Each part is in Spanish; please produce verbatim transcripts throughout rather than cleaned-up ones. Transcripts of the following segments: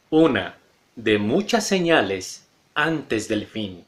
Una de muchas señales antes del fin.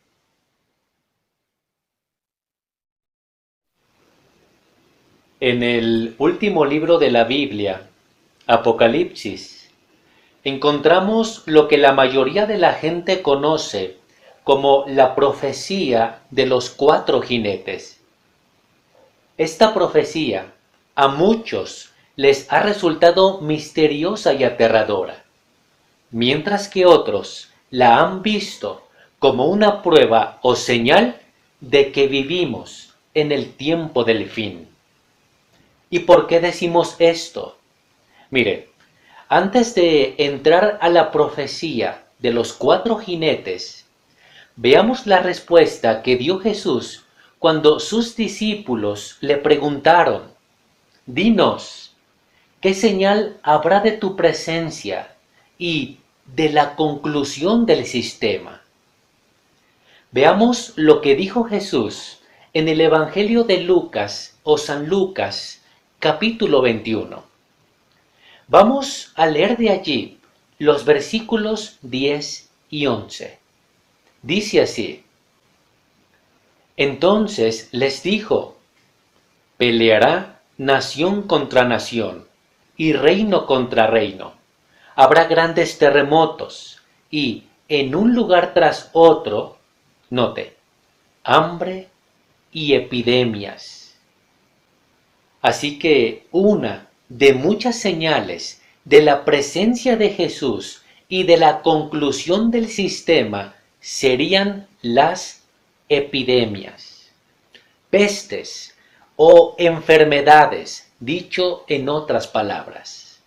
En el último libro de la Biblia, Apocalipsis, encontramos lo que la mayoría de la gente conoce como la profecía de los cuatro jinetes. Esta profecía a muchos les ha resultado misteriosa y aterradora, mientras que otros la han visto como una prueba o señal de que vivimos en el tiempo del fin. ¿Y por qué decimos esto? Mire, antes de entrar a la profecía de los cuatro jinetes, veamos la respuesta que dio Jesús cuando sus discípulos le preguntaron: dinos, ¿qué señal habrá de tu presencia y de la conclusión del sistema? Veamos lo que dijo Jesús en el Evangelio de Lucas o San Lucas, capítulo veintiuno. Vamos a leer de allí los versículos diez y once. Dice así: Entonces les dijo: peleará nación contra nación y reino contra reino. Habrá grandes terremotos y en un lugar tras otro, note, hambre y epidemias. Así que una de muchas señales de la presencia de Jesús y de la conclusión del sistema serían las epidemias, pestes o enfermedades, dicho en otras palabras.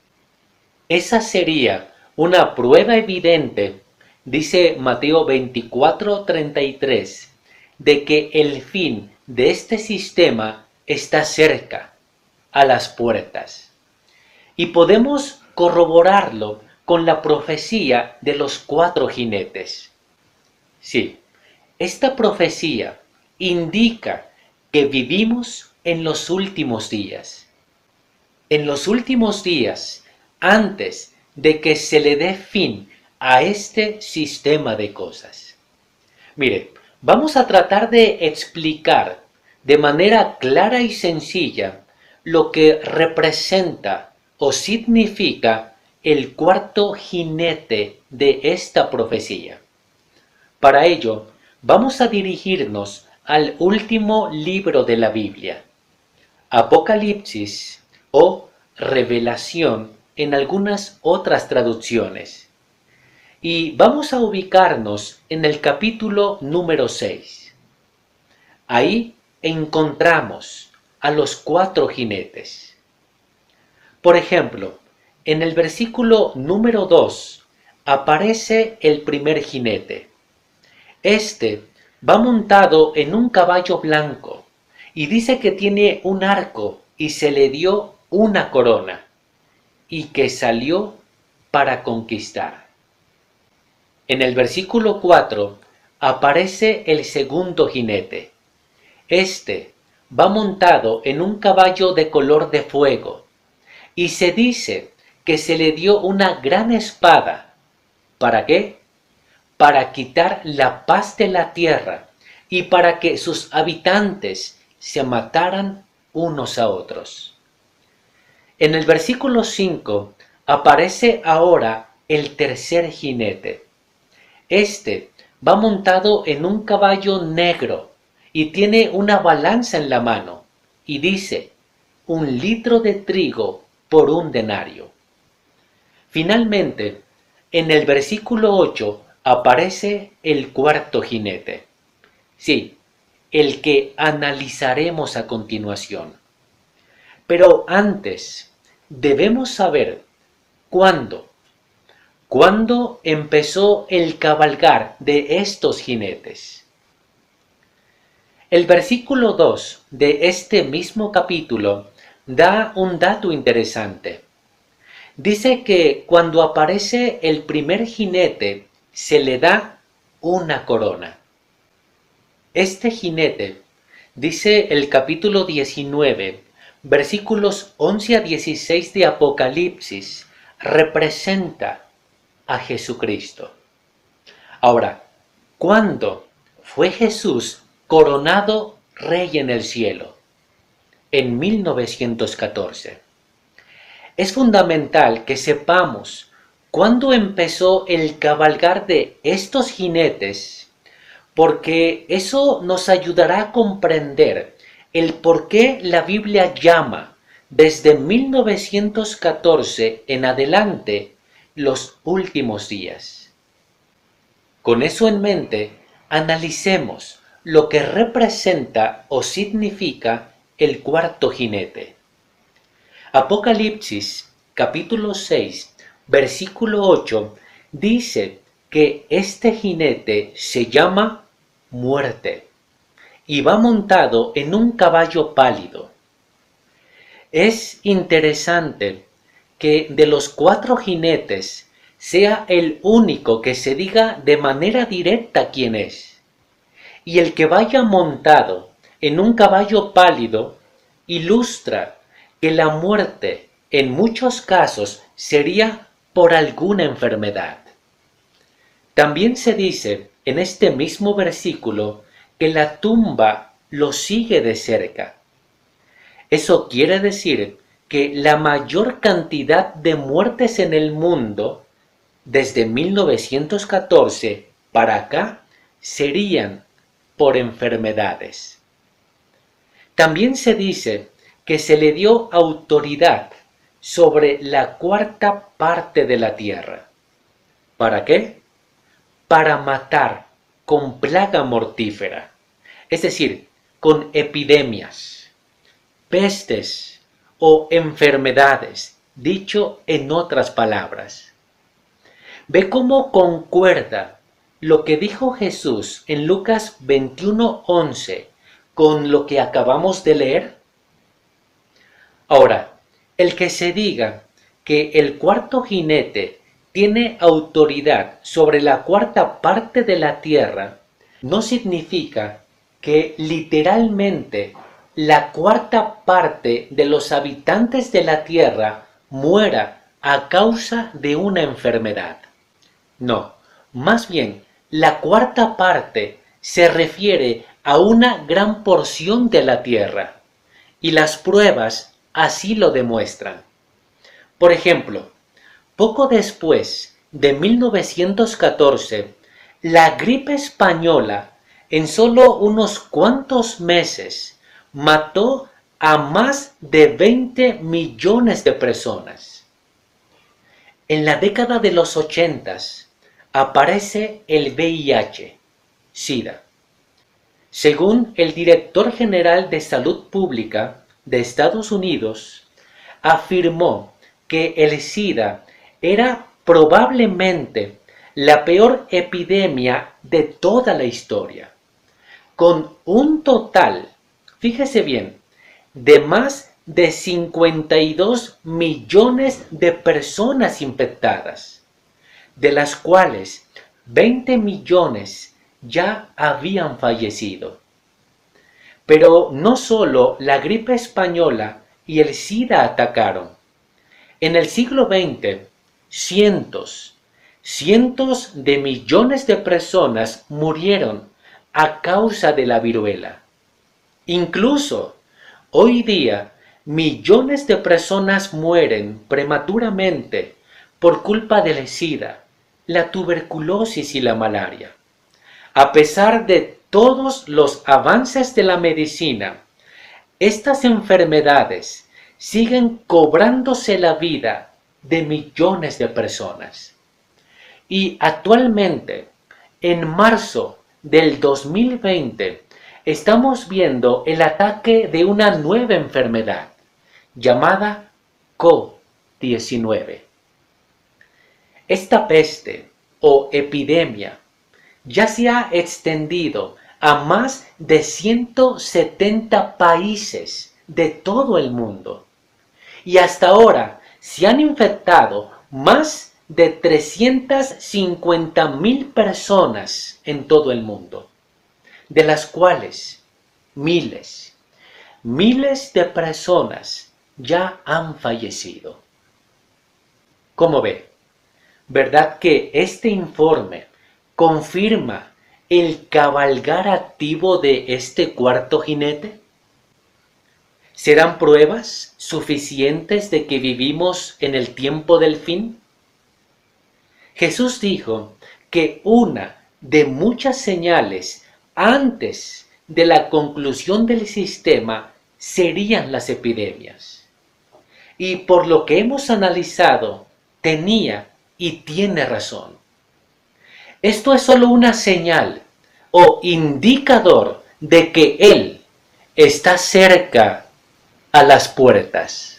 Esa sería una prueba evidente, dice Mateo veinticuatro treinta y tres, de que el fin de este sistema está cerca, a las puertas. Y podemos corroborarlo con la profecía de los cuatro jinetes. Sí, esta profecía indica que vivimos en los últimos días. En los últimos días, antes de que se le dé fin a este sistema de cosas. Mire, vamos a tratar de explicar de manera clara y sencilla lo que representa o significa el cuarto jinete de esta profecía. Para ello, vamos a dirigirnos al último libro de la Biblia, Apocalipsis o Revelación en algunas otras traducciones. Y vamos a ubicarnos en el capítulo número seis. Ahí encontramos a los cuatro jinetes. Por ejemplo, en el versículo número dos aparece el primer jinete. Este va montado en un caballo blanco y dice que tiene un arco y se le dio una corona y que salió para conquistar. En el versículo cuatro aparece el segundo jinete. Este va montado en un caballo de color de fuego y se dice que se le dio una gran espada. ¿Para qué? Para quitar la paz de la tierra y para que sus habitantes se mataran unos a otros. En el versículo cinco aparece ahora el tercer jinete. Este va montado en un caballo negro y tiene una balanza en la mano y dice: un litro de trigo por un denario. Finalmente, en el versículo ocho aparece el cuarto jinete. Sí, el que analizaremos a continuación. Pero antes, debemos saber cuándo. ¿Cuándo empezó el cabalgar de estos jinetes? El versículo dos de este mismo capítulo da un dato interesante. Dice que cuando aparece el primer jinete se le da una corona. Este jinete, dice el capítulo diecinueve, versículos once a dieciséis de Apocalipsis, representa a Jesucristo. Ahora, ¿cuándo fue Jesús coronado rey en el cielo? En mil novecientos catorce. Es fundamental que sepamos cuándo empezó el cabalgar de estos jinetes, porque eso nos ayudará a comprender el por qué la Biblia llama desde mil novecientos catorce en adelante los últimos días. Con eso en mente, analicemos lo que representa o significa el cuarto jinete. Apocalipsis capítulo seis, versículo ocho, dice que este jinete se llama Muerte y va montado en un caballo pálido. Es interesante que de los cuatro jinetes sea el único que se diga de manera directa quién es. Y el que vaya montado en un caballo pálido ilustra que la muerte en muchos casos sería por alguna enfermedad. También se dice en este mismo versículo que la tumba lo sigue de cerca. Eso quiere decir que la mayor cantidad de muertes en el mundo desde mil novecientos catorce para acá serían por enfermedades. También se dice que se le dio autoridad sobre la cuarta parte de la tierra. ¿Para qué? Para matar con plaga mortífera, es decir, con epidemias, pestes o enfermedades, dicho en otras palabras. Ve cómo concuerda lo que dijo Jesús en Lucas veintiuno once con lo que acabamos de leer. Ahora, el que se diga que el cuarto jinete tiene autoridad sobre la cuarta parte de la tierra, no significa que literalmente la cuarta parte de los habitantes de la tierra muera a causa de una enfermedad. No, más bien, la cuarta parte se refiere a una gran porción de la tierra, y las pruebas así lo demuestran. Por ejemplo, poco después de mil novecientos catorce, la gripe española en solo unos cuantos meses mató a más de veinte millones de personas. En la década de los ochentas aparece el V I H, SIDA. Según el director general de Salud Pública de Estados Unidos, afirmó que el SIDA era probablemente la peor epidemia de toda la historia, con un total, fíjese bien, de más de cincuenta y dos millones de personas infectadas, de las cuales veinte millones ya habían fallecido. Pero no solo la gripe española y el SIDA atacaron. En el siglo veinte, cientos, cientos de millones de personas murieron a causa de la viruela. Incluso hoy día, millones de personas mueren prematuramente por culpa del SIDA, la tuberculosis y la malaria. A pesar de todos los avances de la medicina, estas enfermedades siguen cobrándose la vida de millones de personas. Y actualmente, en marzo del dos mil veinte, estamos viendo el ataque de una nueva enfermedad llamada COVID diecinueve. Esta peste o epidemia ya se ha extendido a más de ciento setenta países de todo el mundo. Y hasta ahora se han infectado más de trescientas cincuenta mil personas en todo el mundo, de las cuales miles, miles de personas ya han fallecido. ¿Cómo ve? ¿Verdad que este informe confirma el cabalgar activo de este cuarto jinete? ¿Serán pruebas suficientes de que vivimos en el tiempo del fin? Jesús dijo que una de muchas señales antes de la conclusión del sistema serían las epidemias. Y por lo que hemos analizado, tenía y tiene razón. Esto es solo una señal o indicador de que Él está cerca a las puertas.